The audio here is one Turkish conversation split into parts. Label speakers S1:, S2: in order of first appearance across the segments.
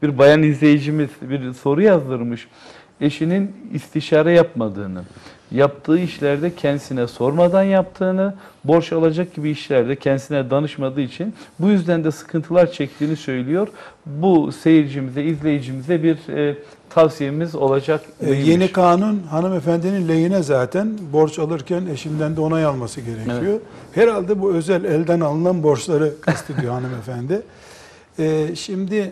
S1: bir bayan izleyicimiz bir soru yazdırmış. Eşinin istişare yapmadığını, yaptığı işlerde kendisine sormadan yaptığını, borç alacak gibi işlerde kendisine danışmadığı için bu yüzden de sıkıntılar çektiğini söylüyor. Bu seyircimize, izleyicimize bir tavsiyemiz olacak.
S2: Yeni kanun hanımefendinin lehine zaten, borç alırken eşinden de onay alması gerekiyor. Evet. Herhalde bu özel elden alınan borçları kastediyor hanımefendi. Şimdi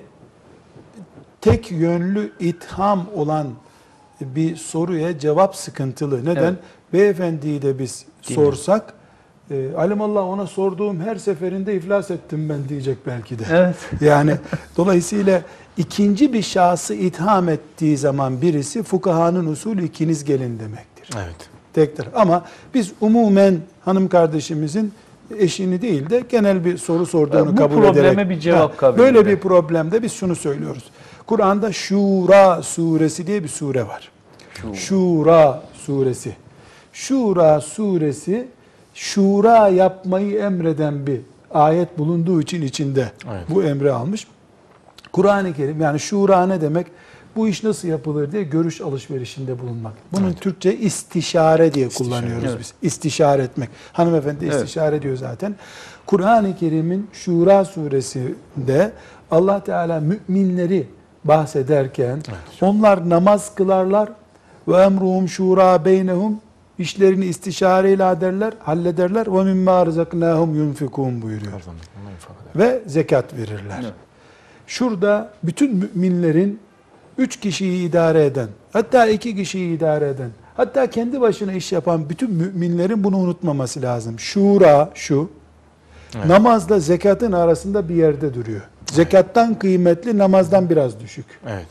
S2: tek yönlü itham olan bir soruya cevap sıkıntılı. Neden? Evet. Beyefendiyi de biz sorsak, alimallah ona sorduğum her seferinde iflas ettim ben diyecek belki de.
S1: Evet.
S2: Yani dolayısıyla ikinci bir şahsı itham ettiği zaman birisi, fukahanın usulü ikiniz gelin demektir.
S3: Evet.
S2: Tek taraf. Ama biz umumen hanım kardeşimizin eşini değil de genel bir soru sorduğunu kabul ederek. Bu
S1: probleme bir cevap kabul
S2: böyle
S1: ederek.
S2: Bir problemde biz şunu söylüyoruz. Kur'an'da Şura suresi diye bir sure var. Şura suresi. Şura suresi şura yapmayı emreden bir ayet bulunduğu için içinde bu emri almış. Kur'an-ı Kerim, yani şura ne demek? Bu iş nasıl yapılır diye görüş alışverişinde bulunmak. Bunun Türkçe istişare diye kullanıyoruz biz. İstişare etmek. Hanımefendi istişare diyor zaten. Kur'an-ı Kerim'in Şura suresinde Allah Teala müminleri bahsederken onlar namaz kılarlar ve emruhum şura beynehum, işlerini istişareyle hallederler ve mimma rızaknahum yunfikun buyuruyor. Ve zekat verirler. Evet. Şurada bütün müminlerin 3 kişiyi idare eden, hatta 2 kişiyi idare eden, hatta kendi başına iş yapan bütün müminlerin bunu unutmaması lazım. Şura şu, namazla zekatın arasında bir yerde duruyor. Zekattan kıymetli, namazdan biraz düşük.
S3: Evet.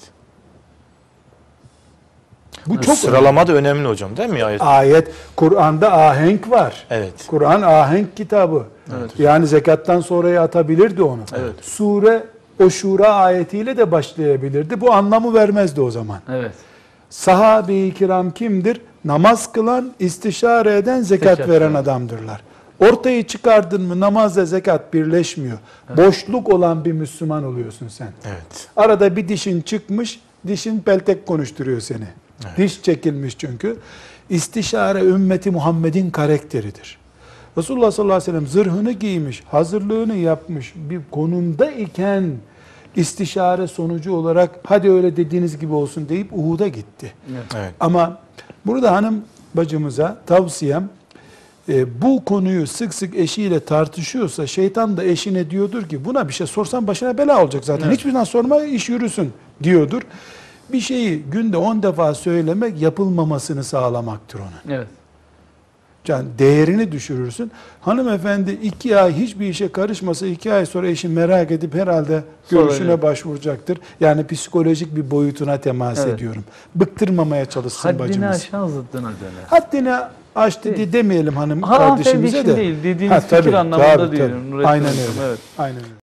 S2: Bu çok
S3: sıralama da önemli hocam, değil mi ayet?
S2: Ayet, Kur'an'da ahenk var.
S3: Evet.
S2: Kur'an ahenk kitabı. Evet. Yani zekattan sonraya atabilirdi onu. Evet. Sure o Şura ayetiyle de başlayabilirdi. Bu anlamı vermezdi o zaman.
S1: Evet.
S2: Sahabe-i kiram kimdir? Namaz kılan, istişare eden, zekat veren adamdırlar. Ortayı çıkardın mı namazla zekat birleşmiyor. Evet. Boşluk olan bir Müslüman oluyorsun sen.
S3: Evet.
S2: Arada bir dişin çıkmış, dişin peltek konuşturuyor seni. Evet. Diş çekilmiş çünkü. İstişare ümmeti Muhammed'in karakteridir. Resulullah sallallahu aleyhi ve sellem zırhını giymiş, hazırlığını yapmış bir konumda iken istişare sonucu olarak hadi öyle dediğiniz gibi olsun deyip Uhud'a gitti.
S3: Evet.
S2: Ama burada hanım bacımıza tavsiyem, bu konuyu sık sık eşiyle tartışıyorsa şeytan da eşine diyordur ki buna bir şey sorsan başına bela olacak zaten. Evet. Hiçbirinden sorma, iş yürüsün diyordur. Bir şeyi günde 10 defa söylemek yapılmamasını sağlamaktır ona.
S1: Evet.
S2: Yani değerini düşürürsün. Hanımefendi 2 ay hiçbir işe karışmasa 2 ay sonra eşi merak edip herhalde görüşüne başvuracaktır. Yani psikolojik bir boyutuna temas ediyorum. Bıktırmamaya çalışsın bacımız.
S1: Haddini aşan zıddına döner.
S2: Haddini aştı demeyelim hanım kardeşimize de.
S1: Değil, dediğiniz fikir anlamında diyorum.
S2: Aynen öyle. Evet. Aynen öyle.